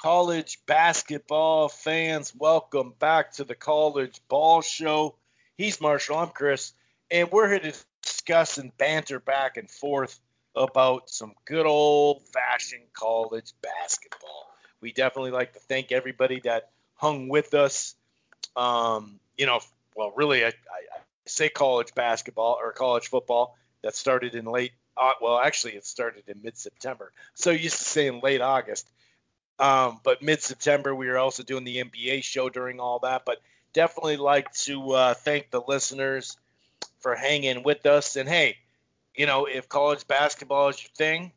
College basketball fans, welcome back to the College Ball Show. He's Marshall, I'm Chris, and we're here to discuss and banter back and forth about some good old-fashioned college basketball. We definitely like to thank everybody that hung with us. Really, I say college basketball or college football. That started in it started in mid-September. So used to saying late August. But mid-September, we were also doing the NBA show during all that. But definitely like to thank the listeners for hanging with us. And, hey, if college basketball is your thing,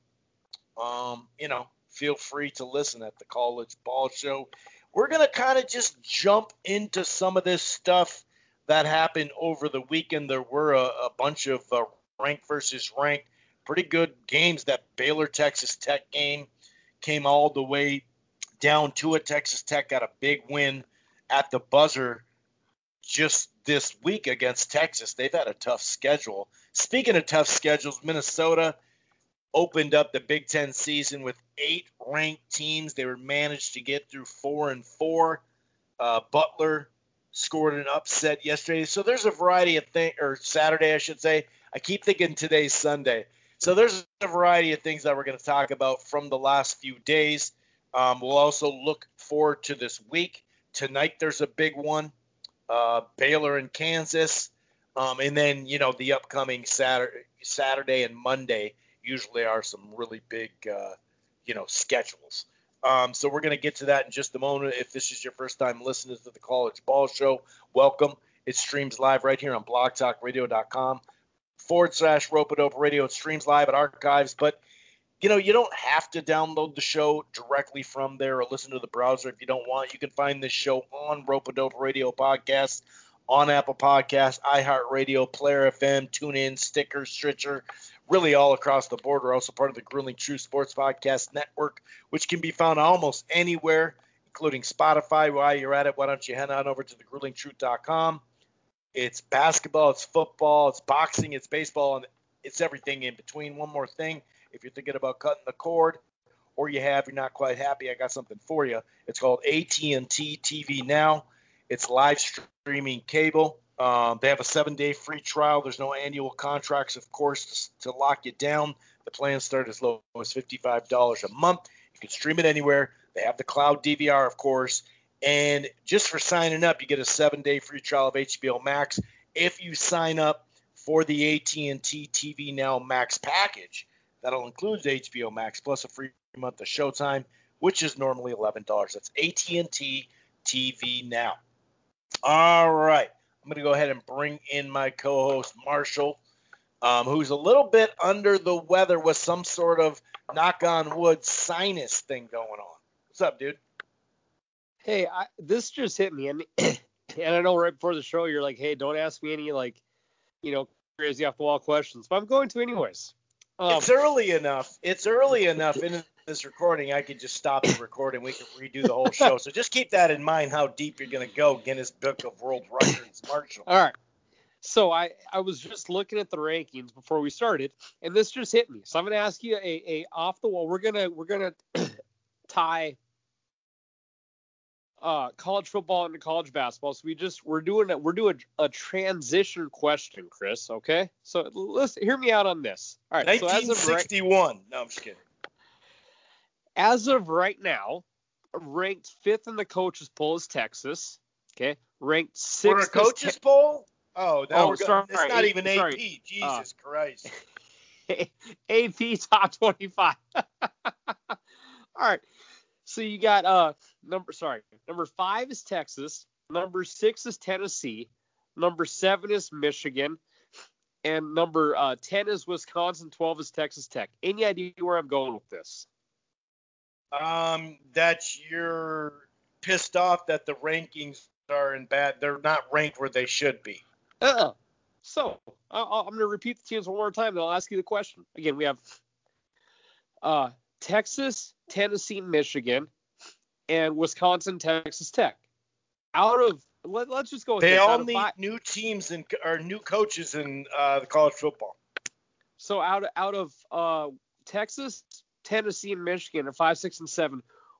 feel free to listen at the College Ball Show. We're going to kind of just jump into some of this stuff that happened over the weekend. There were a bunch of ranked versus ranked, pretty good games. That Baylor-Texas Tech game came all the way down to it. Texas Tech got a big win at the buzzer just this week against Texas. They've had a tough schedule. Speaking of tough schedules, Minnesota opened up the Big Ten season with 8 ranked teams. They were managed to get through 4-4. Butler scored an upset yesterday. So there's a variety of things, or Saturday, I should say. I keep thinking today's Sunday. So there's a variety of things that we're going to talk about from the last few days. We'll also look forward to this week. Tonight there's a big one, Baylor and Kansas. And then, the upcoming Saturday and Monday usually are some really big, schedules. So we're going to get to that in just a moment. If this is your first time listening to the College Ball Show, welcome. It streams live right here on blogtalkradio.com/Rope-A-Dope Radio. It streams live at archives, but you don't have to download the show directly from there or listen to the browser if you don't want. You can find this show on Rope-A-Dope Radio Podcast, on Apple Podcasts, iHeartRadio, Player FM, TuneIn, Stitcher, Stitcher, really all across the board. We're also part of the Grueling Truth Sports Podcast Network, which can be found almost anywhere, including Spotify. While you're at it, why don't you head on over to thegruelingtruth.com. It's basketball, it's football, it's boxing, it's baseball, and it's everything in between. One more thing, if you're thinking about cutting the cord or you're not quite happy, I got something for you. It's called AT&T TV Now. It's live streaming cable. They have a 7-day free trial. There's no annual contracts, of course, to lock you down. The plans start as low as $55 a month. You can stream it anywhere. They have the cloud DVR, of course. And just for signing up, you get a 7-day free trial of HBO Max. If you sign up for the AT&T TV Now Max package, that'll include HBO Max plus a free month of Showtime, which is normally $11. That's AT&T TV Now. All right. I'm going to go ahead and bring in my co-host, Marshall, who's a little bit under the weather with some sort of, knock on wood, sinus thing going on. What's up, dude? Hey, this just hit me, and I know right before the show you're like, hey, don't ask me any, crazy off-the-wall questions, but I'm going to anyways. It's early enough. In this recording, I could just stop the recording. We can redo the whole show. So just keep that in mind, how deep you're going to go. Guinness Book of World Records, Marshall. All right. So I was just looking at the rankings before we started, and this just hit me. So I'm going to ask you a off-the-wall. We're gonna tie college football into college basketball. So we're doing a transition question, Chris. Okay, so listen, hear me out on this. All right, 1961. No, I'm just kidding. As of right now, ranked 5th in the coaches poll is Texas. Okay, ranked 6th. For a coaches poll? Oh, now we're going. It's not even AP. Sorry. Jesus Christ. AP top 25. All right. So you got number 5 is Texas, number 6 is Tennessee, number 7 is Michigan, and number 10 is Wisconsin, 12 is Texas Tech. Any idea where I'm going with this? That you're pissed off that the rankings are in bad. They're not ranked where they should be. So I'm going to repeat the teams one more time, and I'll ask you the question. Again, we have Texas, Tennessee, Michigan, and Wisconsin, Texas Tech. Let's just go with they this. all need new teams or new coaches in the college football. So out of Texas, Tennessee, and Michigan at 5, 6, and 7,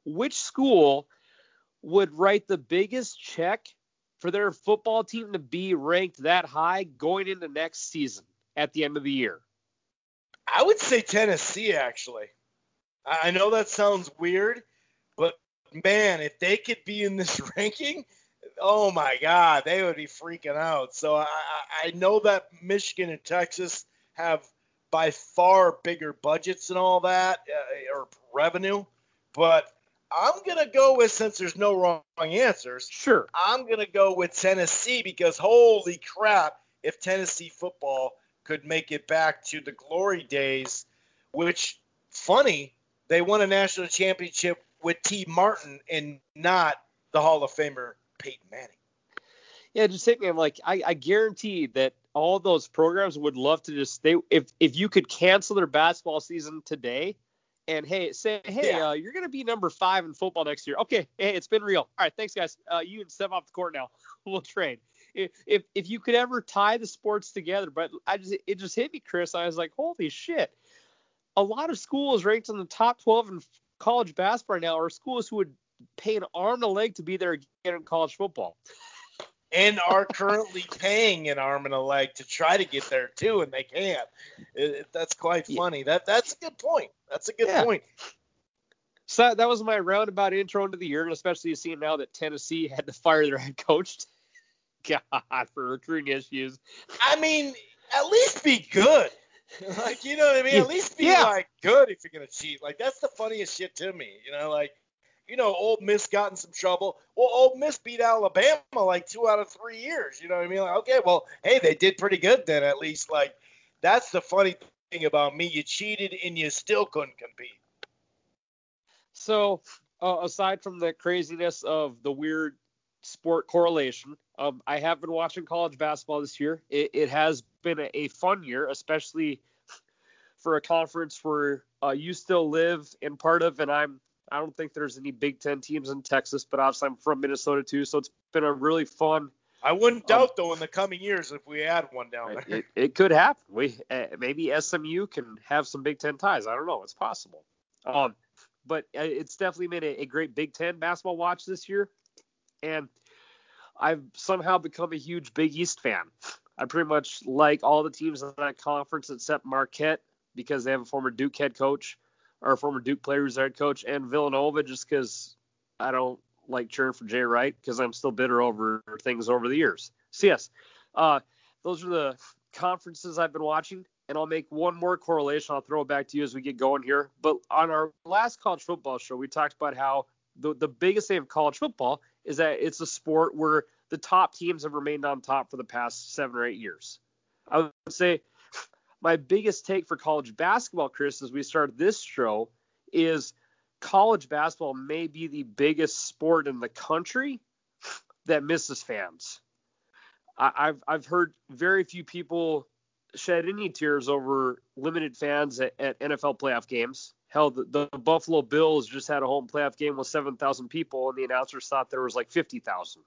which school would write the biggest check for their football team to be ranked that high going into next season at the end of the year? I would say Tennessee, actually. I know that sounds weird, but man, if they could be in this ranking, oh my God, they would be freaking out. So I know that Michigan and Texas have by far bigger budgets and all that, or revenue, but I'm going to go with, since there's no wrong answers, sure, I'm going to go with Tennessee, because holy crap, if Tennessee football could make it back to the glory days, which, funny, they won a national championship with T. Martin and not the Hall of Famer Peyton Manning. Yeah, just hit me. I'm like, I guarantee that all those programs would love to just stay. If you could cancel their basketball season today, and you're going to be number 5 in football next year. Okay, hey, it's been real. All right, thanks guys. You can step off the court now. We'll trade. If you could ever tie the sports together, but it just hit me, Chris. I was like, holy shit. A lot of schools ranked in the top 12 in college basketball right now are schools who would pay an arm and a leg to be there again in college football. And are currently paying an arm and a leg to try to get there too, and they can't. That's quite funny. That's a good point. That's a good point. So that was my roundabout intro into the year, and especially seeing now that Tennessee had to fire their head coach. God, for recruiting issues. I mean, at least be good. Like, you know what I mean? At least be like good if you're gonna cheat. Like, that's the funniest shit to me. You know, like, you know, Ole Miss got in some trouble. Well, Ole Miss beat Alabama like 2 out of 3 years. You know what I mean? Like, okay, well, hey, they did pretty good then, at least. Like, that's the funny thing about me. You cheated and you still couldn't compete. So, aside from the craziness of the weird sport correlation, I have been watching college basketball this year. It has been a fun year, especially for a conference where you still live in part of, and I don't think there's any Big Ten teams in Texas, but obviously I'm from Minnesota too, so it's been a really fun. I wouldn't doubt, though, in the coming years if we had one down there. It could happen. Maybe SMU can have some Big Ten ties. I don't know. It's possible. But it's definitely been a great Big Ten basketball watch this year, and I've somehow become a huge Big East fan. I pretty much like all the teams in that conference except Marquette, because they have a former Duke head coach, or a former Duke player who's their head coach, and Villanova, just because I don't like cheering for Jay Wright, because I'm still bitter over things over the years. So yes, those are the conferences I've been watching, and I'll make one more correlation. I'll throw it back to you as we get going here. But on our last college football show, we talked about how the biggest thing of college football is that it's a sport where the top teams have remained on top for the past 7 or 8 years. I would say my biggest take for college basketball, Chris, as we start this show, is college basketball may be the biggest sport in the country that misses fans. I've heard very few people shed any tears over limited fans at NFL playoff games. Hell, the Buffalo Bills just had a home playoff game with 7,000 people, and the announcers thought there was like 50,000.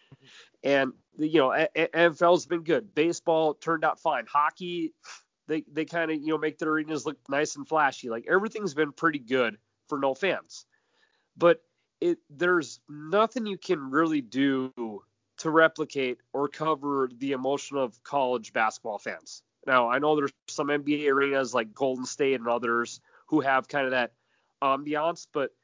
And, you know, NFL's been good. Baseball turned out fine. Hockey, they kind of, you know, make their arenas look nice and flashy. Like, everything's been pretty good for no fans. But there's nothing you can really do to replicate or cover the emotion of college basketball fans. Now, I know there's some NBA arenas like Golden State and others who have kind of that ambiance, but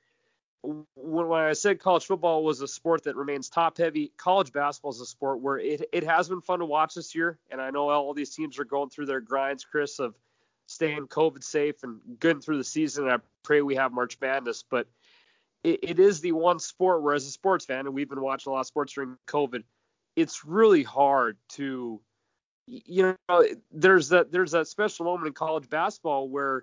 when I said college football was a sport that remains top heavy, college basketball is a sport where it has been fun to watch this year. And I know all these teams are going through their grinds, Chris, of staying COVID safe and getting through the season. And I pray we have March Madness, but it is the one sport where, as a sports fan, and we've been watching a lot of sports during COVID, it's really hard to, you know, there's that special moment in college basketball where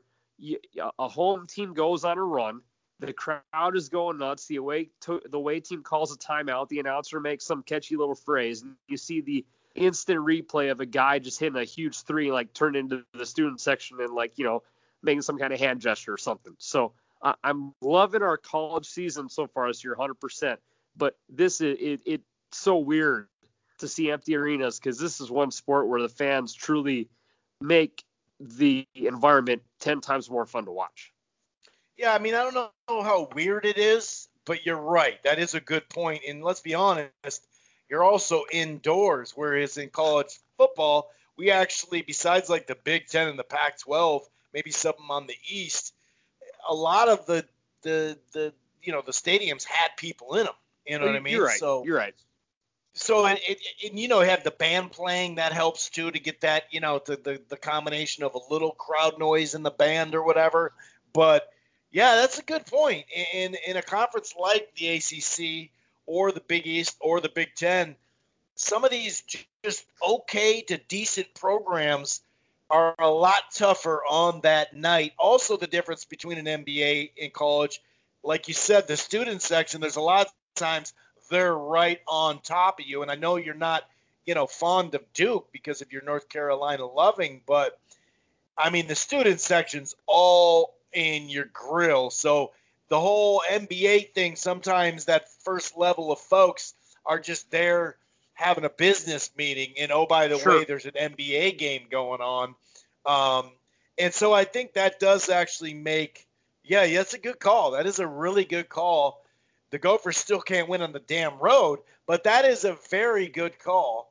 a home team goes on a run, the crowd is going nuts, the away team calls a timeout, the announcer makes some catchy little phrase, and you see the instant replay of a guy just hitting a huge three, like turned into the student section and, like, you know, making some kind of hand gesture or something. So I'm loving our college season so far this year, 100%. But this is it's so weird to see empty arenas, because this is one sport where the fans truly make the environment 10 times more fun to watch. Yeah, I mean, I don't know how weird it is, but you're right. That is a good point. And let's be honest, you're also indoors, whereas in college football, we actually, besides like the Big Ten and the Pac-12, maybe something on the East, a lot of the the stadiums had people in them. You know Oh, what I you're mean? right. So You're right. so and have the band playing, that helps too, to get that the combination of a little crowd noise in the band or whatever. But yeah, that's a good point. In a conference like the ACC or the Big East or the Big Ten, some of these just okay to decent programs are a lot tougher on that night. Also, the difference between an NBA and college, like you said, the student section, there's a lot of times they're right on top of you. And I know you're not, fond of Duke because of your North Carolina loving, but I mean, the student section's all in your grill. So the whole NBA thing, sometimes that first level of folks are just there having a business meeting. And oh, by the way, Sure. there's an NBA game going on. Um, and so I think that does actually make, yeah, that's a good call. That is a really good call. The Gophers still can't win on the damn road, but that is a very good call.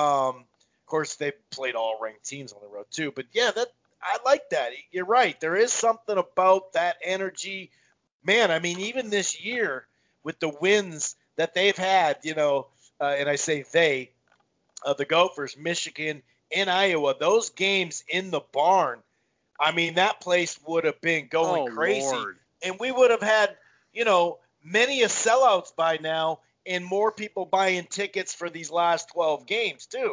Of course, they played all ranked teams on the road too. But yeah, I like that. You're right. There is something about that energy. Man, I mean, even this year with the wins that they've had, and I say they, the Gophers, Michigan, and Iowa, those games in the barn, I mean, that place would have been going Oh, crazy. Lord. And we would have had, many a sellouts by now and more people buying tickets for these last 12 games, too.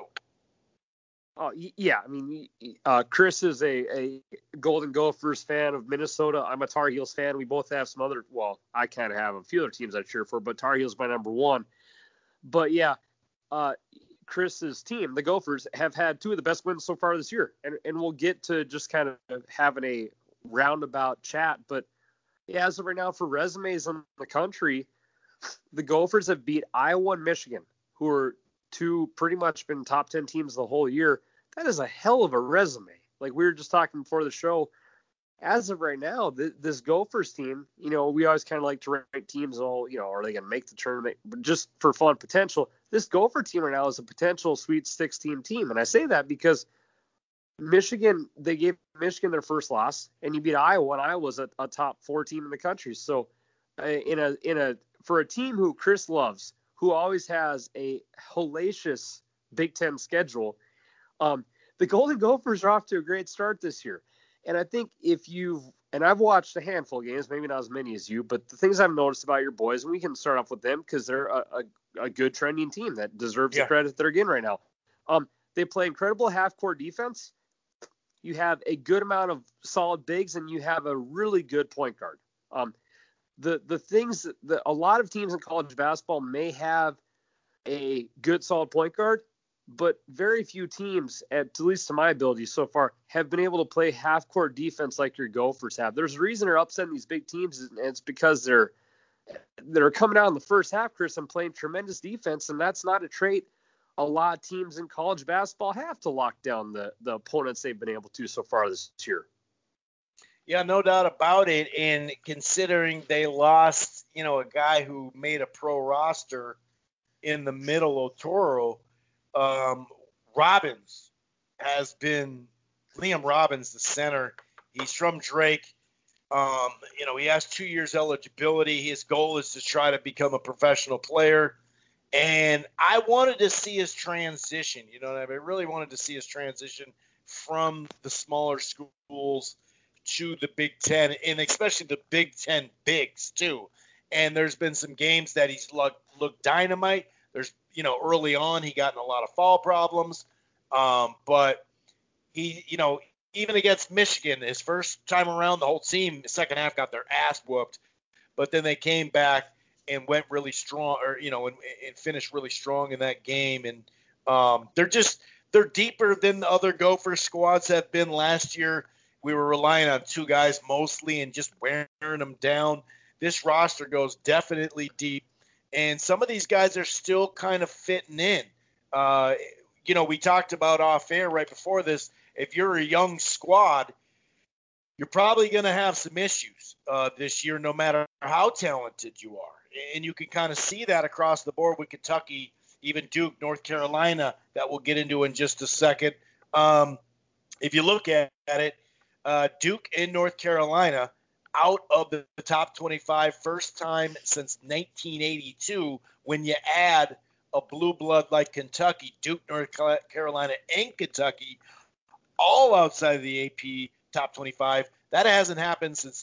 Oh, yeah. I mean, Chris is a Golden Gophers fan of Minnesota. I'm a Tar Heels fan. We both have some other, well, I kind of have a few other teams I cheer for, but Tar Heels my number one. But yeah, Chris's team, the Gophers, have had two of the best wins so far this year. And we'll get to just kind of having a roundabout chat. But yeah, as of right now, for resumes in the country, the Gophers have beat Iowa and Michigan, who are two pretty much been top 10 teams the whole year. That is a hell of a resume. Like we were just talking before the show, as of right now, this Gophers team, we always kind of like to rank teams, are they going to make the tournament? But just for fun potential, this Gopher team right now is a potential Sweet 16 team. And I say that because Michigan, they gave Michigan their first loss, and you beat Iowa, and Iowa's a top 4 team in the country. So for a team who Chris loves, who always has a hellacious Big Ten schedule, the Golden Gophers are off to a great start this year. And I think and I've watched a handful of games, maybe not as many as you, but the things I've noticed about your boys, and we can start off with them because they're a good trending team that deserves the credit they're getting right now. They play incredible half-court defense. You have a good amount of solid bigs, and you have a really good point guard. The things that a lot of teams in college basketball may have a good solid point guard, but very few teams, at least to my ability so far, have been able to play half-court defense like your Gophers have. There's a reason they're upsetting these big teams, and it's because they're coming out in the first half, Chris, and playing tremendous defense, and that's not a trait a lot of teams in college basketball have to lock down the opponents they've been able to so far this year. Yeah, no doubt about it. And considering they lost, a guy who made a pro roster in the middle of Toro, Robbins has been Liam Robbins, the center. He's from Drake. He has 2 years eligibility. His goal is to try to become a professional player. And I wanted to see his transition. I really wanted to see his transition from the smaller schools to the Big Ten, and especially the Big Ten bigs too. And there's been some games that he's looked dynamite. There's, early on he got in a lot of foul problems, but he, even against Michigan, his first time around, the whole team, the second half got their ass whooped, but then they came back and went really strong, and finished really strong in that game. And they're deeper than the other Gopher squads have been last year. We were relying on 2 guys mostly and just wearing them down. This roster goes definitely deep, and some of these guys are still kind of fitting in. We talked about off air right before this. If you're a young squad, you're probably going to have some issues this year, no matter how talented you are. And you can kind of see that across the board with Kentucky, even Duke, North Carolina, that we'll get into in just a second. If you look at it, Duke and North Carolina out of the top 25, first time since 1982 when you add a blue blood like Kentucky, Duke, North Carolina, and Kentucky, all outside of the AP top 25. That hasn't happened since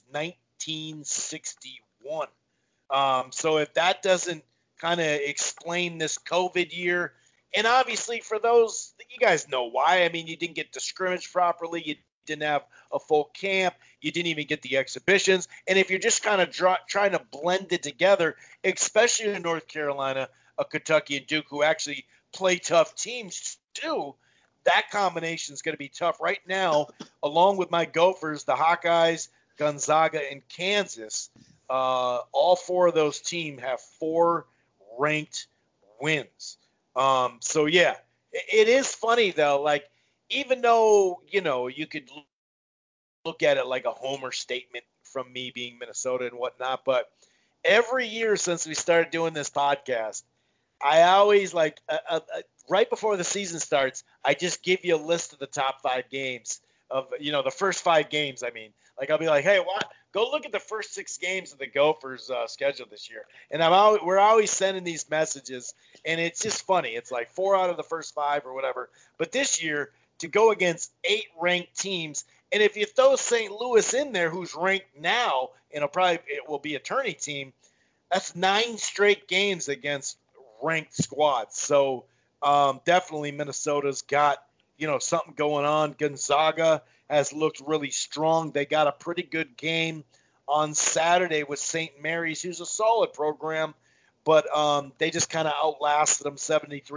1961. So if that doesn't kind of explain this COVID year, and obviously for those, you guys know why. I mean, you didn't get to scrimmage properly. You didn't have a full camp. You didn't even get the exhibitions. And if you're just kind of trying to blend it together, especially in North Carolina, Kentucky, and Duke, who actually play tough teams too, that combination is going to be tough right now, along with my Gophers, the Hawkeyes, Gonzaga, and Kansas. All four of those teams have 4 ranked wins. So, yeah, it is funny, though. Like, even though, you could look at it like a homer statement from me being Minnesota and whatnot, but every year since we started doing this podcast, I always right before the season starts, I just give you a list of the top 5 games of, the first 5 games. I mean, like, I'll be like, hey, go look at the first 6 games of the Gophers schedule this year. And we're always sending these messages, and it's just funny. It's like 4 out of the first 5 or whatever. But this year, to go against 8 ranked teams, and if you throw St. Louis in there, who's ranked now, and it will be a tourney team, that's 9 straight games against ranked squads. So definitely Minnesota's got, something going on. Gonzaga has looked really strong. They got a pretty good game on Saturday with St. Mary's, who's a solid program, but they just kind of outlasted them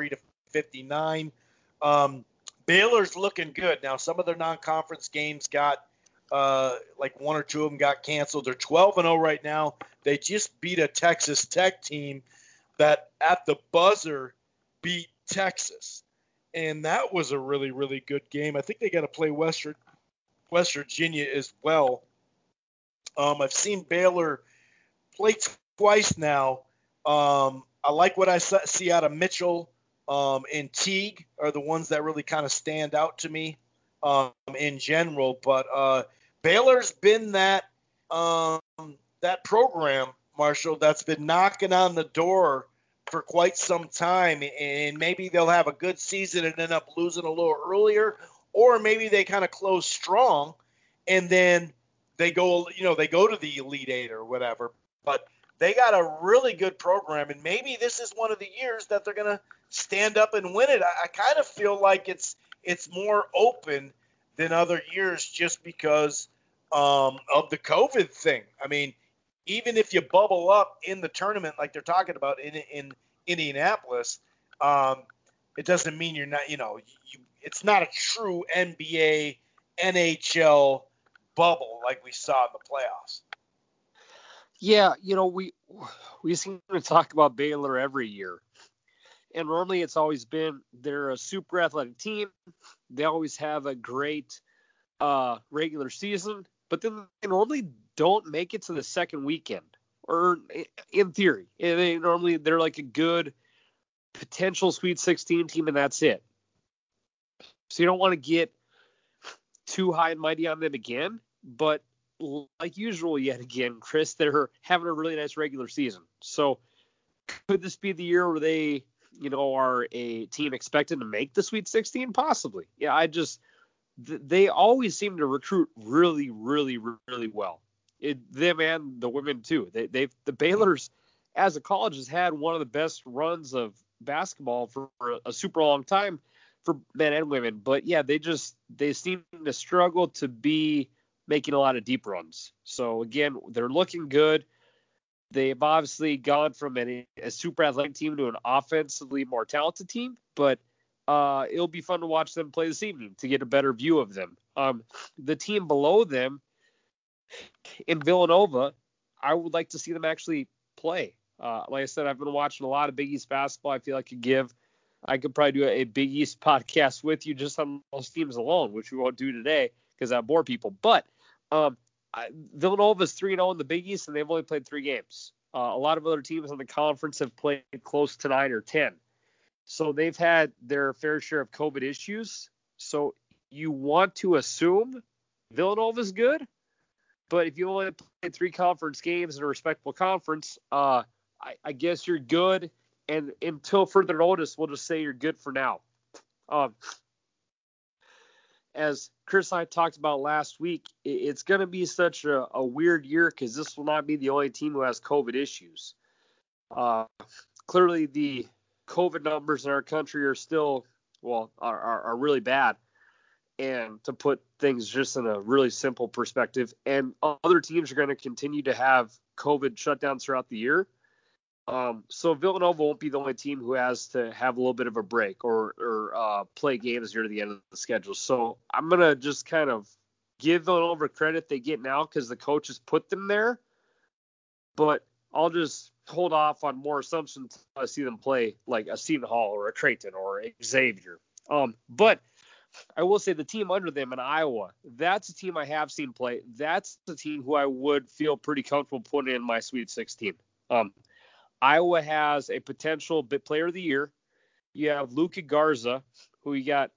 73-59. Baylor's looking good. Now, some of their non-conference games got like 1 or 2 of them got canceled. They're 12-0 right now. They just beat a Texas Tech team that at the buzzer beat Texas. And that was a really, really good game. I think they got to play West Virginia as well. I've seen Baylor play twice now. I like what I see out of Mitchell and Teague are the ones that really kind of stand out to me in general. But Baylor's been that program, Marshall, that's been knocking on the door for quite some time, and maybe they'll have a good season and end up losing a little earlier, or maybe they kind of close strong and then they go to the Elite Eight or whatever. But they got a really good program, and maybe this is one of the years that they're going to stand up and win it. I kind of feel like it's more open than other years just because of the COVID thing. I mean, even if you bubble up in the tournament like they're talking about in Indianapolis, it doesn't mean you're not, it's not a true NBA, NHL bubble like we saw in the playoffs. Yeah, we seem to talk about Baylor every year. And normally it's always been they're a super athletic team. They always have a great regular season, but then they normally don't make it to the second weekend, or in theory. They're like a good potential Sweet 16 team, and that's it. So you don't want to get too high and mighty on them again, but like usual yet again, Chris, they're having a really nice regular season. So could this be the year where they, are a team expected to make the Sweet 16? Possibly. Yeah, they always seem to recruit really, really, really well. Them and the women too. The Baylor's as a college has had one of the best runs of basketball for a super long time for men and women. But yeah, they seem to struggle to be making a lot of deep runs. So again, they're looking good. They've obviously gone from a super athletic team to an offensively more talented team, but it'll be fun to watch them play this evening to get a better view of them. The team below them in Villanova, I would like to see them actually play. Like I said, I've been watching a lot of Big East basketball. I feel I could probably do a Big East podcast with you just on those teams alone, which we won't do today because I bore people. But Villanova's 3-0 in the Big East, and they've only played 3 games. A lot of other teams in the conference have played close to 9 or 10. So they've had their fair share of COVID issues. So you want to assume Villanova's good, but if you only played 3 conference games in a respectable conference, I guess you're good. And until further notice, we'll just say you're good for now. As Chris and I talked about last week, it's going to be such a weird year because this will not be the only team who has COVID issues. Clearly, the COVID numbers in our country are still, are really bad. And to put things just in a really simple perspective, and other teams are going to continue to have COVID shutdowns throughout the year. So Villanova won't be the only team who has to have a little bit of a break or play games near the end of the schedule. So I'm going to just kind of give Villanova credit they get now because the coaches put them there. But I'll just hold off on more assumptions until I see them play like a Seton Hall or a Creighton or a Xavier. But I will say the team under them in Iowa, that's a team I have seen play. That's the team who I would feel pretty comfortable putting in my Sweet 16. Iowa has a potential player of the year. You have Luka Garza, who you got,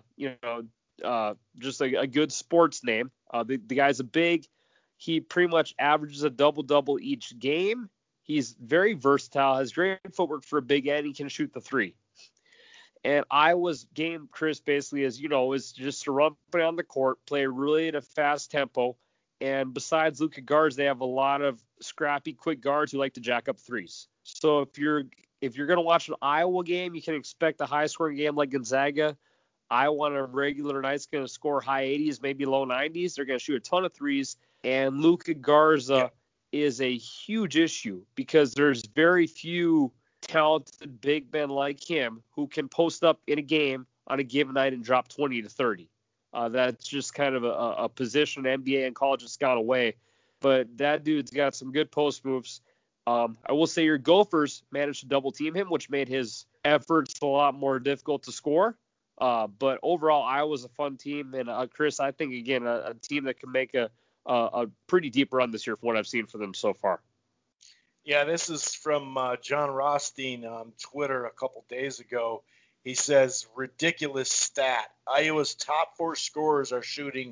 just a good sports name. The guy's a big. He pretty much averages a double-double each game. He's very versatile, has great footwork for a big end. He can shoot the 3. And Iowa's game, Chris, basically, as you know, is just to run on the court, play really at a fast tempo. And besides Luka Garza, they have a lot of scrappy, quick guards who like to jack up 3s. So if you're going to watch an Iowa game, you can expect a high-scoring game like Gonzaga. Iowa on a regular night is going to score high 80s, maybe low 90s. They're going to shoot a ton of 3s. And Luka Garza is a huge issue because there's very few talented big men like him who can post up in a game on a given night and drop 20 to 30. That's just kind of a position NBA and college has gone away. But that dude's got some good post moves. I will say your Gophers managed to double team him, which made his efforts a lot more difficult to score. But overall, Iowa's a fun team. And Chris, I think, again, a team that can make a pretty deep run this year from what I've seen for them so far. Yeah, this is from John Rothstein on Twitter a couple days ago. He says, ridiculous stat. Iowa's top 4 scorers are shooting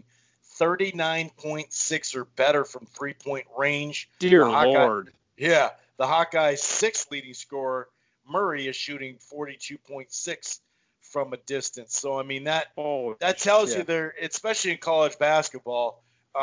39.6 or better from 3-point range. Dear Lord. Yeah, the Hawkeyes' 6th leading scorer, Murray, is shooting 42.6 from a distance. So, I mean, that tells you there, especially in college basketball,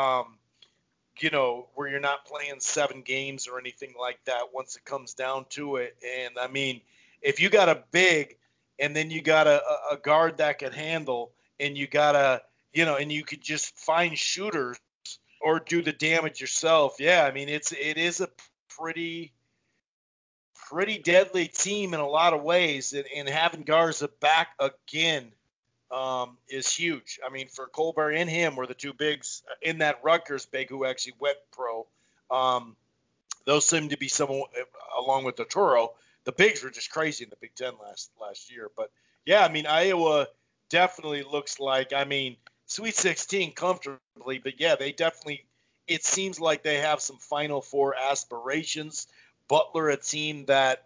where you're not playing 7 games or anything like that once it comes down to it. And, I mean, if you got a big and then you got a guard that can handle and you got and you could just find shooters or do the damage yourself. Yeah, I mean, it is a pretty deadly team in a lot of ways. And having Garza back again is huge. I mean, for Colbert and him were the 2 bigs in that Rutgers big who actually went pro. Those seem to be somewhat, along with the Toro. The bigs were just crazy in the Big Ten last year. But, yeah, I mean, Iowa definitely looks like, I mean, Sweet 16 comfortably. But, yeah, they definitely – it seems like they have some Final Four aspirations. Butler, a team that,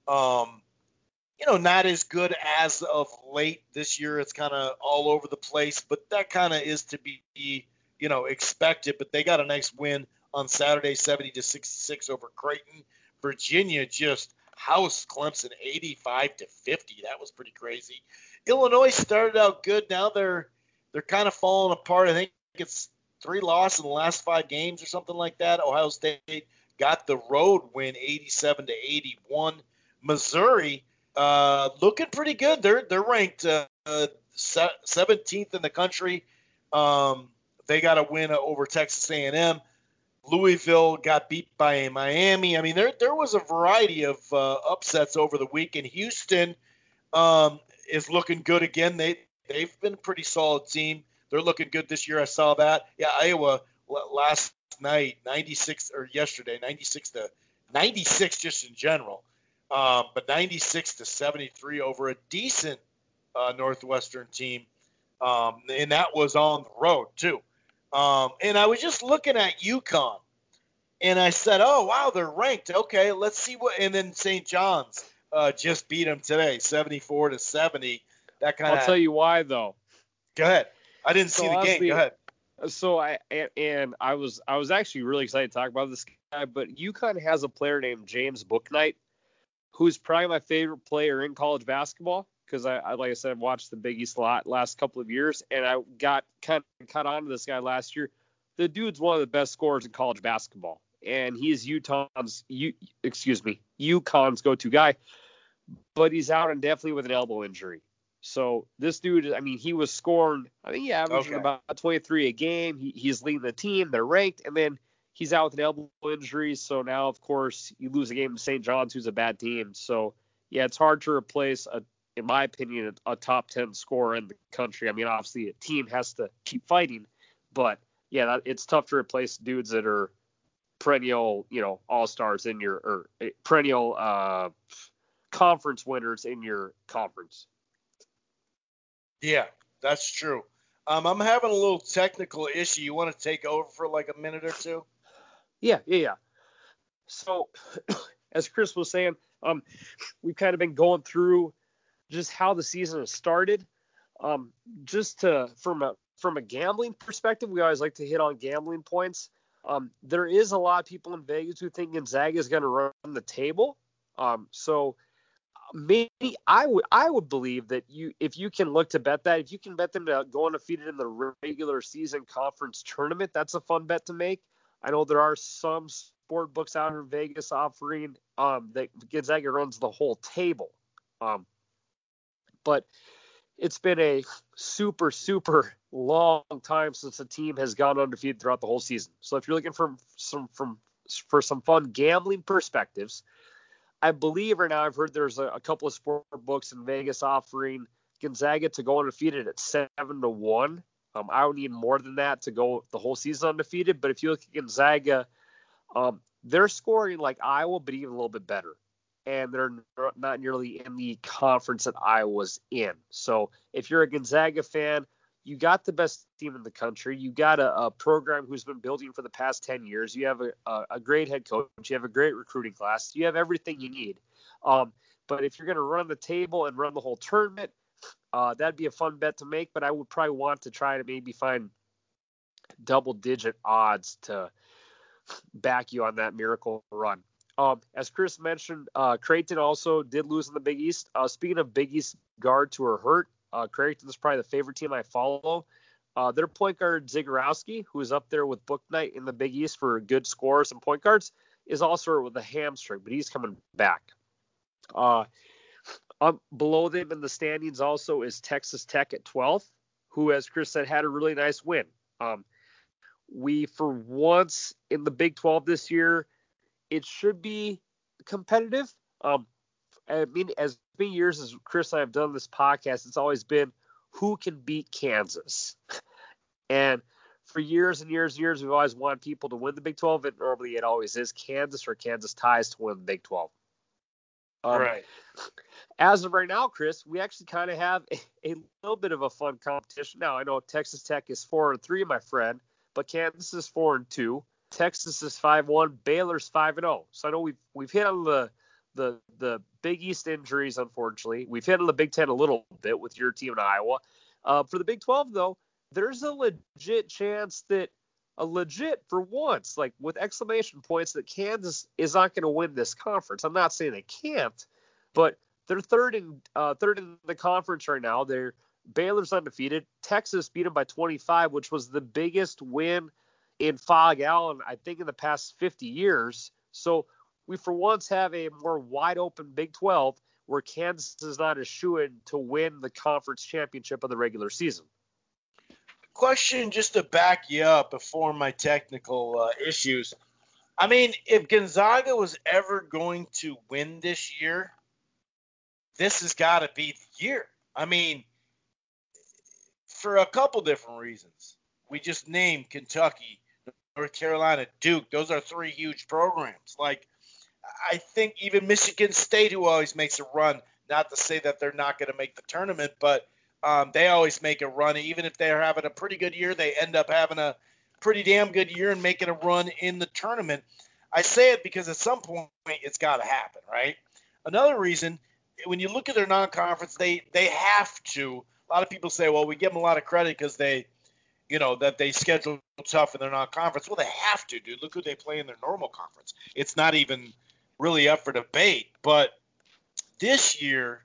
not as good as of late this year. It's kind of all over the place. But that kind of is to be, expected. But they got a nice win on Saturday, 70-66 over Creighton. Virginia just – house Clemson 85-50. That was pretty crazy. Illinois started out good. Now they're kind of falling apart. I think it's 3 losses in the last 5 games or something like that. Ohio State got the road win 87-81. Missouri looking pretty good. They're ranked 17th in the country. They got a win over Texas A&M. Louisville got beat by Miami. I mean, there was a variety of upsets over the week, and Houston is looking good again. They've been a pretty solid team. They're looking good this year. I saw that. Yeah, Iowa last night, 96 or yesterday, 96 just in general, but 96-73 over a decent Northwestern team, and that was on the road too. And I was just looking at UConn, and I said, oh, wow, they're ranked. Okay, let's see what – and then St. John's just beat them today, 74-70. That kind of – I'll tell you why, though. Go ahead. I didn't see the game. Go ahead. So I was actually really excited to talk about this guy, but UConn has a player named James Bouknight, who's probably my favorite player in college basketball because I like I said, I've watched the Big East a lot last couple of years, and I got kind of caught on to this guy last year. The dude's one of the best scorers in college basketball, and he's UConn's go-to guy, but he's out indefinitely with an elbow injury. So this dude, I mean, he was scoring, I think he averaged about 23 a game. He's leading the team. They're ranked. And then he's out with an elbow injury. So now, of course, you lose a game to St. John's, who's a bad team. So, yeah, it's hard to replace, in my opinion, a top 10 scorer in the country. I mean, obviously, a team has to keep fighting. But, yeah, it's tough to replace dudes that are perennial, all-stars in or perennial conference winners in your conference. Yeah, that's true. I'm having a little technical issue. You want to take over for like a minute or two? Yeah. So, as Chris was saying, we've kind of been going through just how the season has started. From a gambling perspective, we always like to hit on gambling points. There is a lot of people in Vegas who think Gonzaga is going to run the table. So maybe I would believe that if you can look to bet that, if you can bet them to go undefeated in the regular season conference tournament, that's a fun bet to make. I know there are some sport books out in Vegas offering that Gonzaga runs the whole table. But it's been a super, super long time since a team has gone undefeated throughout the whole season. So if you're looking for some fun gambling perspectives, I believe right now I've heard there's a couple of sport books in Vegas offering Gonzaga to go undefeated at 7-1. I would need more than that to go the whole season undefeated. But if you look at Gonzaga, they're scoring like Iowa, but even a little bit better. And they're not nearly in the conference that Iowa's in. So if you're a Gonzaga fan, you got the best team in the country. You got a program who's been building for the past 10 years. You have a great head coach. You have a great recruiting class. You have everything you need. But if you're going to run the table and run the whole tournament, that'd be a fun bet to make. But I would probably want to try to maybe find double-digit odds to back you on that miracle run. As Chris mentioned, Creighton also did lose in the Big East. Speaking of Big East guards who are hurt, Creighton is probably the favorite team I follow. Their point guard, Zagorowski, who is up there with Bouknight in the Big East for good scores and point guards, is also with a hamstring, but he's coming back. Below them in the standings also is Texas Tech at 12th, who, as Chris said, had a really nice win. We, for once in the Big 12 this year, it should be competitive. I mean, as many years as Chris and I have done this podcast, it's always been who can beat Kansas. And for years and years and years, we've always wanted people to win the Big 12, and normally it always is Kansas or Kansas ties to win the Big 12. Right. As of right now, Chris, we actually kind of have a little bit of a fun competition. Now, I know Texas Tech is 4-3, my friend, but Kansas is 4-2. Texas is 5-1. Baylor's 5-0. So I know we've hit on the Big East injuries, unfortunately. We've hit on the Big Ten a little bit with your team in Iowa. For the Big 12, though, there's a legit chance that for once, like with exclamation points, that Kansas is not going to win this conference. I'm not saying they can't, but they're third in the conference right now. Baylor's undefeated. Texas beat them by 25, which was the biggest win in Fog Allen, I think, in the past 50 years. So we for once have a more wide open Big 12 where Kansas is not a shoo-in to win the conference championship of the regular season. Question just to back you up before my technical issues. I mean, if Gonzaga was ever going to win this year, this has got to be the year. I mean, for a couple different reasons. We just named Kentucky, North Carolina, Duke. Those are three huge programs. Like, I think even Michigan State, who always makes a run, not to say that they're not going to make the tournament, but they always make a run. Even if they're having a pretty good year, they end up having a pretty damn good year and making a run in the tournament. I say it because at some point it's got to happen, right? Another reason, when you look at their non-conference, they have to. A lot of people say, well, we give them a lot of credit because they, that they schedule tough in their non-conference. Well, they have to, dude. Look who they play in their normal conference. It's not even really up for debate. But this year,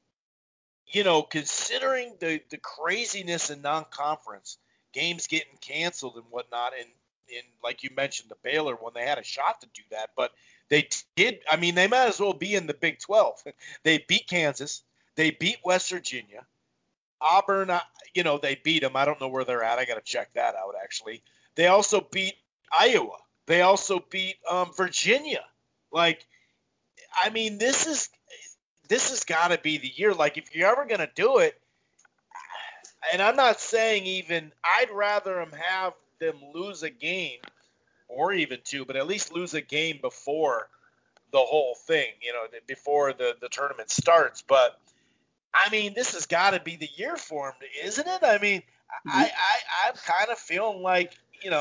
considering the craziness in non-conference, games getting canceled and whatnot, and like you mentioned, the Baylor one, they had a shot to do that, but they did. I mean, they might as well be in the Big 12. They beat Kansas. They beat West Virginia. Auburn, they beat them. I don't know where they're at. I got to check that out, actually. They also beat Iowa. They also beat Virginia. Like, I mean, this has got to be the year. Like, if you're ever going to do it, and I'm not saying even I'd rather have them lose a game or even two, but at least lose a game before the whole thing, before the tournament starts. But, I mean, this has got to be the year for them, isn't it? I mean, I'm kind of feeling like,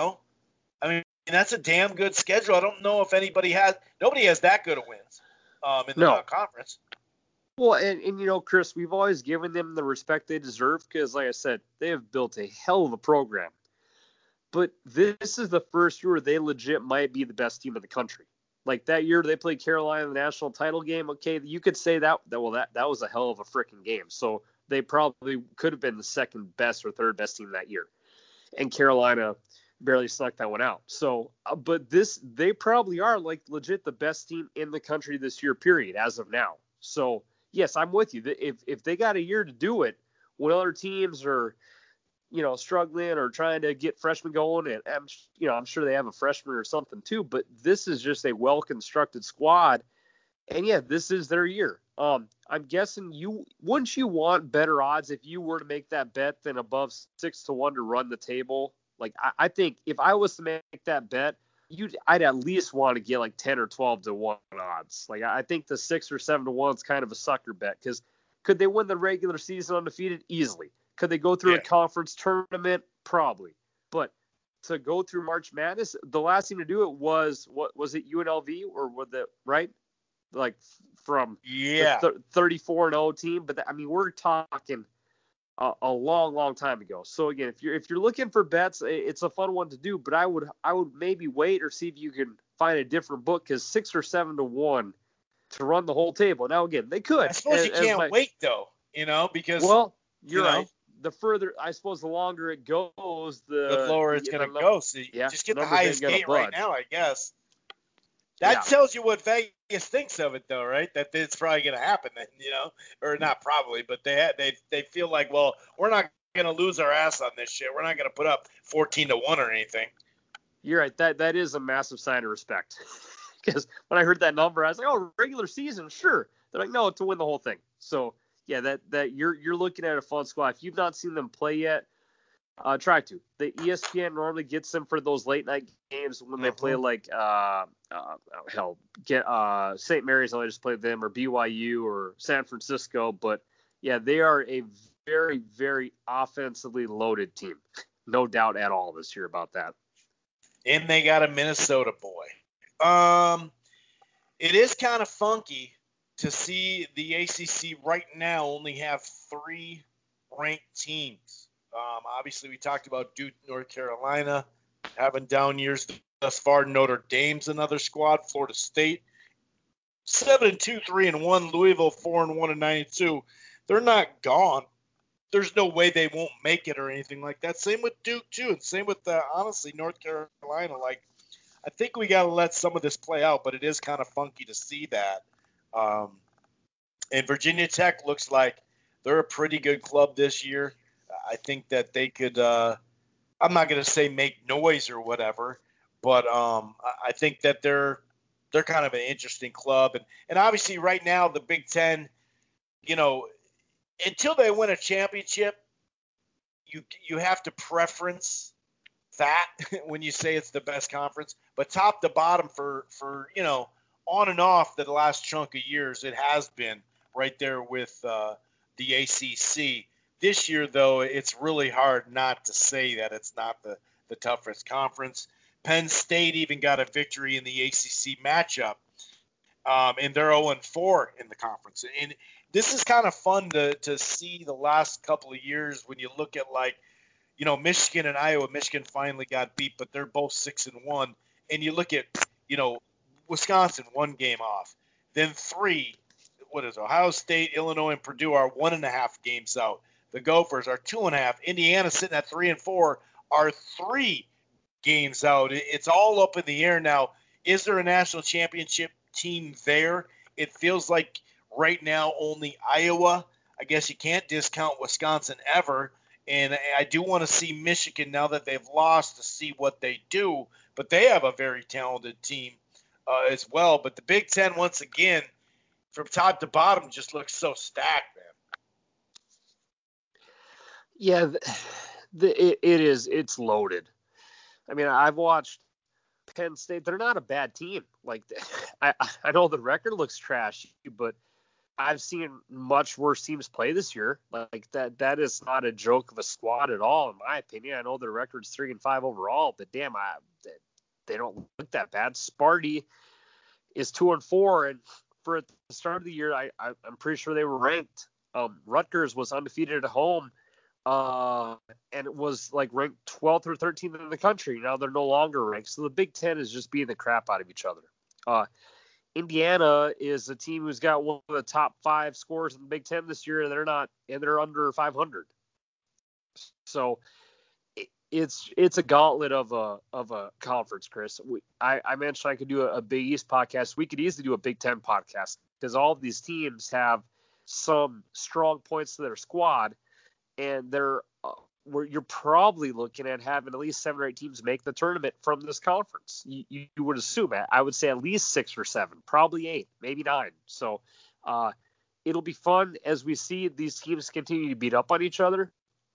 I mean, that's a damn good schedule. I don't know if nobody has that good of wins in the non-conference. Well, and Chris, we've always given them the respect they deserve because, like I said, they have built a hell of a program. But this is the first year where they legit might be the best team in the country. Like that year they played Carolina in the national title game. Okay, you could say that was a hell of a freaking game. So they probably could have been the second best or third best team that year. And Carolina barely snuck that one out. So, but they probably are like legit the best team in the country this year, period, as of now. So, yes, I'm with you. If they got a year to do it, when other teams are, struggling or trying to get freshmen going, and I'm sure they have a freshman or something too. But this is just a well-constructed squad, and yeah, this is their year. I'm guessing wouldn't you want better odds if you were to make that bet than above 6-1 to run the table? Like I think if I was to make that bet, I'd at least want to get like 10 or 12 to 1 odds. Like I think the 6 or 7 to 1 is kind of a sucker bet because could they win the regular season undefeated? Easily. Could they go through a conference tournament? Probably. But to go through March Madness, the last team to do it was it UNLV or was it right? Like from the 34-0 team. But we're talking a long, long time ago. So again, if you're looking for bets, it's a fun one to do. But I would maybe wait or see if you can find a different book because 6 or 7 to 1 to run the whole table. Now again, they could. I suppose you can't wait though, because you're right. The further, I suppose, the longer it goes, the lower it's going to go. So just get the highest gate right now, I guess. That tells you what Vegas thinks of it, though, right? That it's probably going to happen, then, or not probably, but they feel like, well, we're not going to lose our ass on this shit. We're not going to put up 14-1 or anything. You're right. That is a massive sign of respect. Because when I heard that number, I was like, oh, regular season, sure. They're like, no, to win the whole thing. So. Yeah, that you're looking at a fun squad. If you've not seen them play yet, try to. The ESPN normally gets them for those late night games when they play like St. Mary's. I just played them or BYU or San Francisco. But yeah, they are a very, very offensively loaded team. No doubt at all this year about that. And they got a Minnesota boy. It is kind of funky to see the ACC right now only have 3 ranked teams. Obviously, we talked about Duke, North Carolina, having down years thus far. Notre Dame's another squad. Florida State, 7-2, 3-1. Louisville, 4-1 and 92. They're not gone. There's no way they won't make it or anything like that. Same with Duke too, and same with honestly North Carolina. Like, I think we got to let some of this play out, but it is kind of funky to see that. And Virginia Tech looks like they're a pretty good club this year. I think that they could, I'm not going to say make noise or whatever, but I think that they're kind of an interesting club. And obviously right now the Big Ten, until they win a championship, you have to preference that when you say it's the best conference. But top to bottom for on and off the last chunk of years, it has been right there with the ACC. This year, though, it's really hard not to say that it's not the the toughest conference. Penn State even got a victory in the ACC matchup, and they're 0-4 in the conference. And this is kind of fun to see the last couple of years when you look at, like, you know, Michigan and Iowa. Michigan finally got beat, but they're both 6-1. And you look at, you know, Wisconsin, 1 game off. Then 3, Ohio State, Illinois, and Purdue are 1.5 games out. The Gophers are 2.5. Indiana sitting at 3-4 are 3 games out. It's all up in the air now. Is there a national championship team there? It feels like right now only Iowa. I guess you can't discount Wisconsin ever. And I do want to see Michigan now that they've lost to see what they do. But they have a very talented team as well. But the Big Ten, once again, from top to bottom, just looks so stacked, man. Yeah, it is. It's loaded. I mean, I've watched Penn State. They're not a bad team. Like, I know the record looks trashy, but I've seen much worse teams play this year. Like, that is not a joke of a squad at all, in my opinion. I know their record's 3-5 overall, but damn, they don't look that bad. Sparty is 2-4, and for at the start of the year, I'm pretty sure they were ranked. Rutgers was undefeated at home. And it was like ranked 12th or 13th in the country. Now they're no longer ranked. So the Big Ten is just beating the crap out of each other. Indiana is a team who's got one of the top 5 scorers in the Big Ten this year, and they're under 500. So it's a gauntlet of a conference, Chris. I mentioned I could do a Big East podcast. We could easily do a Big Ten podcast because all of these teams have some strong points to their squad. And you're probably looking at having at least 7 or 8 teams make the tournament from this conference. You would assume. I would say at least 6 or 7, probably 8, maybe 9. So it'll be fun as we see these teams continue to beat up on each other.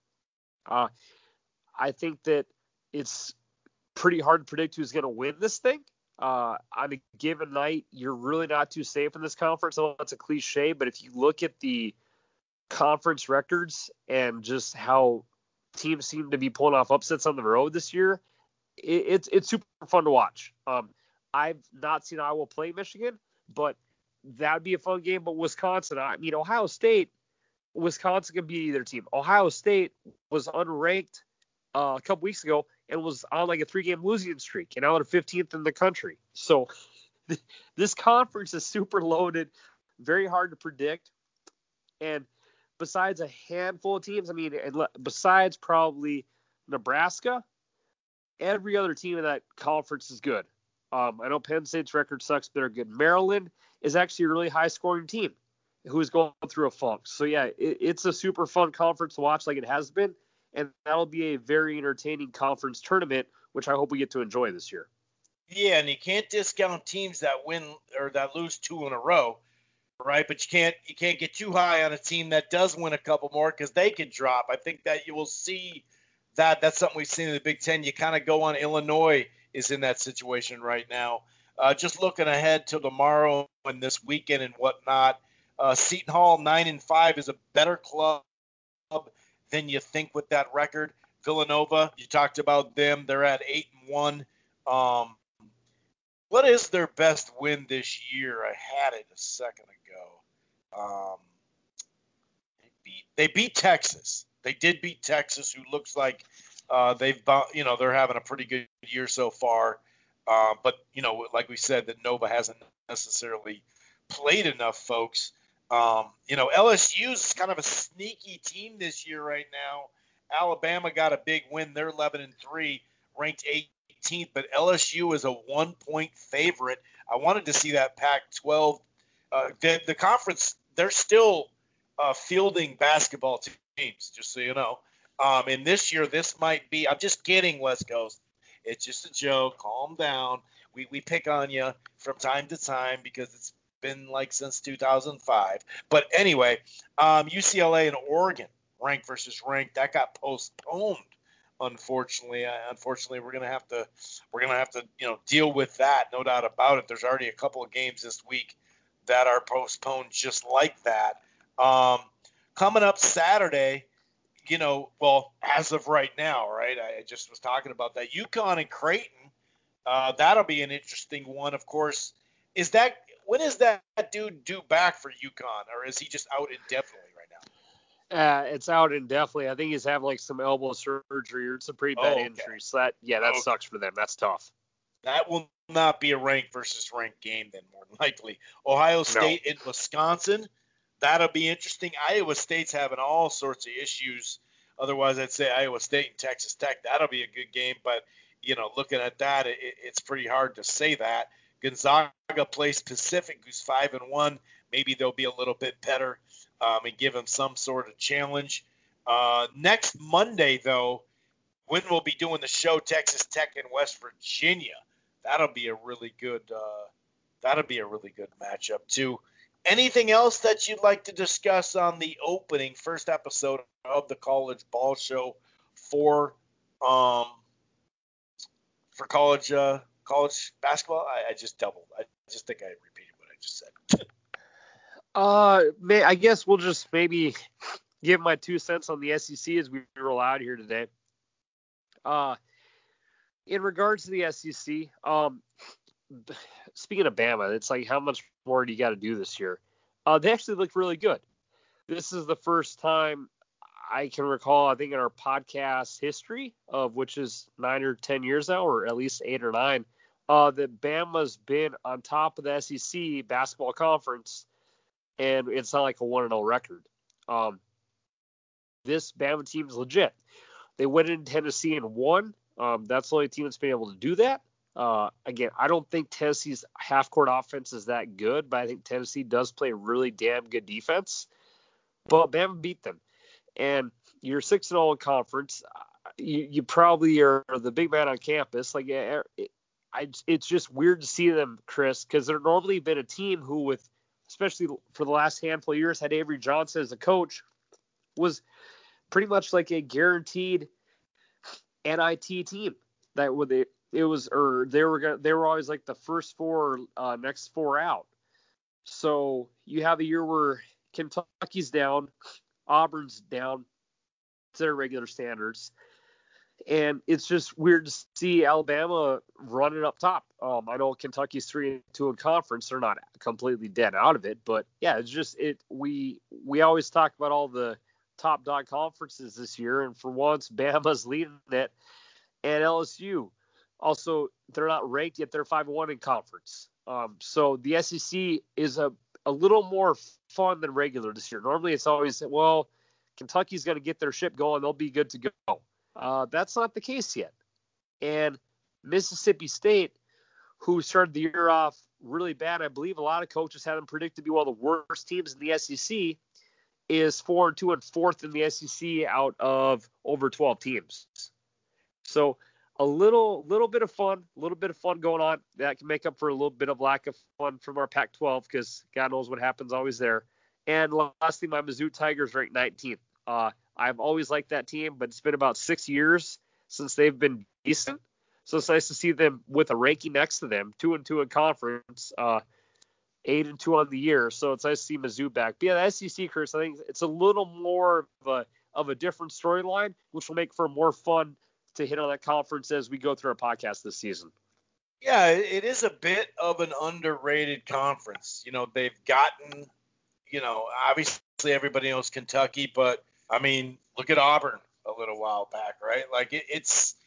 I think that it's pretty hard to predict who's going to win this thing. On a given night, you're really not too safe in this conference. I know that's a cliche, but if you look at the conference records and just how teams seem to be pulling off upsets on the road this year, it's super fun to watch. I've not seen Iowa play Michigan, but that'd be a fun game. But Wisconsin, Ohio State, Wisconsin can beat either team. Ohio State was unranked a couple weeks ago and was on like a 3-game losing streak and out of 15th in the country. So this conference is super loaded, very hard to predict. And besides a handful of teams, besides probably Nebraska, every other team in that conference is good. I know Penn State's record sucks, but they're good. Maryland is actually a really high-scoring team who's going through a funk. So, yeah, it's a super fun conference to watch like it has been, and that'll be a very entertaining conference tournament, which I hope we get to enjoy this year. Yeah, and you can't discount teams that win or that lose 2 in a row. Right, but you can't get too high on a team that does win a couple more because they can drop. I think that you will see that. That's something we've seen in the Big Ten. You kind of go on. Illinois is in that situation right now. Just looking ahead to tomorrow and this weekend and whatnot. Seton Hall 9-5 is a better club than you think with that record. Villanova, you talked about them. They're at 8-1. What is their best win this year? I had it a second ago. They beat Texas. They did beat Texas, who looks like they're having a pretty good year so far. But like we said, that Nova hasn't necessarily played enough folks. LSU's kind of a sneaky team this year right now. Alabama got a big win. They're 11-3, ranked 18th, but LSU is a 1-point favorite. I wanted to see that Pac-12. The conference, they're still fielding basketball teams, just so you know. And this year, this might be – I'm just kidding, West Coast. It's just a joke. Calm down. We pick on you from time to time because it's been like since 2005. But anyway, UCLA and Oregon, ranked versus ranked, that got postponed. Unfortunately, we're gonna have to deal with that, no doubt about it. There's already a couple of games this week that are postponed just like that. Coming up Saturday, well, as of right now, right? I just was talking about that. UConn and Creighton, that'll be an interesting one. Of course, when is that dude due back for UConn, or is he just out indefinitely right now? It's out indefinitely. I think he's having like some elbow surgery or it's a pretty bad injury. So that sucks for them. That's tough. That will not be a ranked versus ranked game then, more than likely. Ohio State and Wisconsin, that'll be interesting. Iowa State's having all sorts of issues. Otherwise, I'd say Iowa State and Texas Tech. That'll be a good game. But, looking at that, it's pretty hard to say that. Gonzaga plays Pacific, who's 5-1. Maybe they'll be a little bit better and give them some sort of challenge. Next Monday, though, when we'll be doing the show, Texas Tech and West Virginia. That'll be a really good matchup too. Anything else that you'd like to discuss on the opening first episode of the College Ball Show for college basketball? I just doubled. I just think I repeated what I just said. I guess we'll just maybe give my 2 cents on the SEC as we roll out here today. In regards to the SEC, speaking of Bama, it's like how much more do you got to do this year? They actually look really good. This is the first time I can recall, I think, in our podcast history, of which is 9 or 10 years now, or at least 8 or 9, that Bama's been on top of the SEC basketball conference, and it's not like a 1-0 record. This Bama team is legit. They went in Tennessee and won. That's the only team that's been able to do that. Again, I don't think Tennessee's half-court offense is that good, but I think Tennessee does play really damn good defense. But Bama beat them. And you're 6-0 in conference. You probably are the big man on campus. Like, it's just weird to see them, Chris, because they're normally been a team who, especially for the last handful of years, had Avery Johnson as a coach, was pretty much like a guaranteed NIT team. They were always like the first 4, next 4 out. So you have a year where Kentucky's down, Auburn's down to their regular standards, and it's just weird to see Alabama running up top. I know Kentucky's 3-2 in conference; they're not completely dead out of it, but yeah, it's just we always talk about all the top dog conferences this year, and for once, Bama's leading it, and LSU. Also, they're not ranked yet; they're 5-1 in conference. So the SEC is a little more fun than regular this year. Normally, it's always, well, Kentucky's going to get their ship going; they'll be good to go. That's not the case yet. And Mississippi State, who started the year off really bad, I believe a lot of coaches had them predicted to be one of the worst teams in the SEC, is 4-2 and 4th in the SEC out of over 12 teams. So a little bit of fun going on that can make up for a little bit of lack of fun from our Pac-12, because God knows what happens always there. And lastly, my Mizzou Tigers ranked 19th. I've always liked that team, but it's been about 6 years since they've been decent. So it's nice to see them with a ranking next to them, 2-2 in conference, 8-2 on the year. So it's nice to see Mizzou back. But yeah, the SEC, Chris, I think it's a little more of a different storyline, which will make for more fun to hit on that conference as we go through our podcast this season. Yeah, it is a bit of an underrated conference. They've gotten, obviously everybody knows Kentucky, but I mean, look at Auburn a little while back, right? Like it's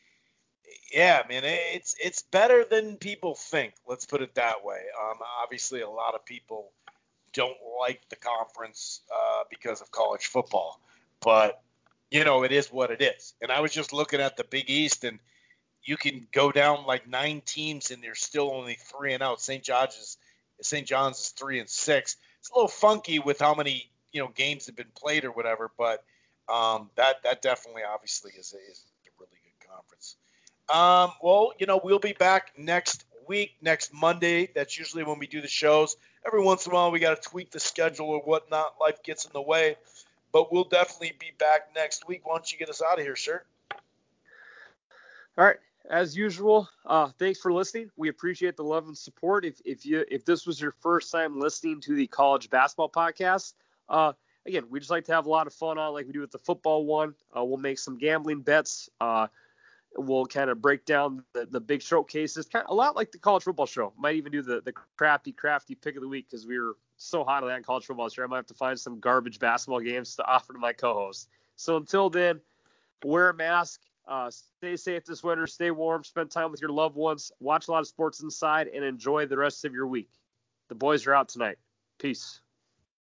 better than people think. Let's put it that way. Obviously a lot of people don't like the conference because of college football, but it is what it is. And I was just looking at the Big East, and you can go down like 9 teams, and there's still only 3-0. St. John's is 3-6. It's a little funky with how many games have been played or whatever, but that definitely obviously is a really good conference. We'll be back next week, next Monday. That's usually when we do the shows. Every once in a while, we got to tweak the schedule or whatnot. Life gets in the way. But we'll definitely be back next week. Why don't you get us out of here, sir? All right. As usual, thanks for listening. We appreciate the love and support. If this was your first time listening to the College Basketball Podcast, again, we just like to have a lot of fun on it like we do with the football one. We'll make some gambling bets. We'll kind of break down the big showcases, kind of a lot like the college football show. Might even do the crafty pick of the week because we were so hot on that in college football this year. I might have to find some garbage basketball games to offer to my co-host. So until then, wear a mask, stay safe this winter, stay warm, spend time with your loved ones, watch a lot of sports inside, and enjoy the rest of your week. The boys are out tonight. Peace.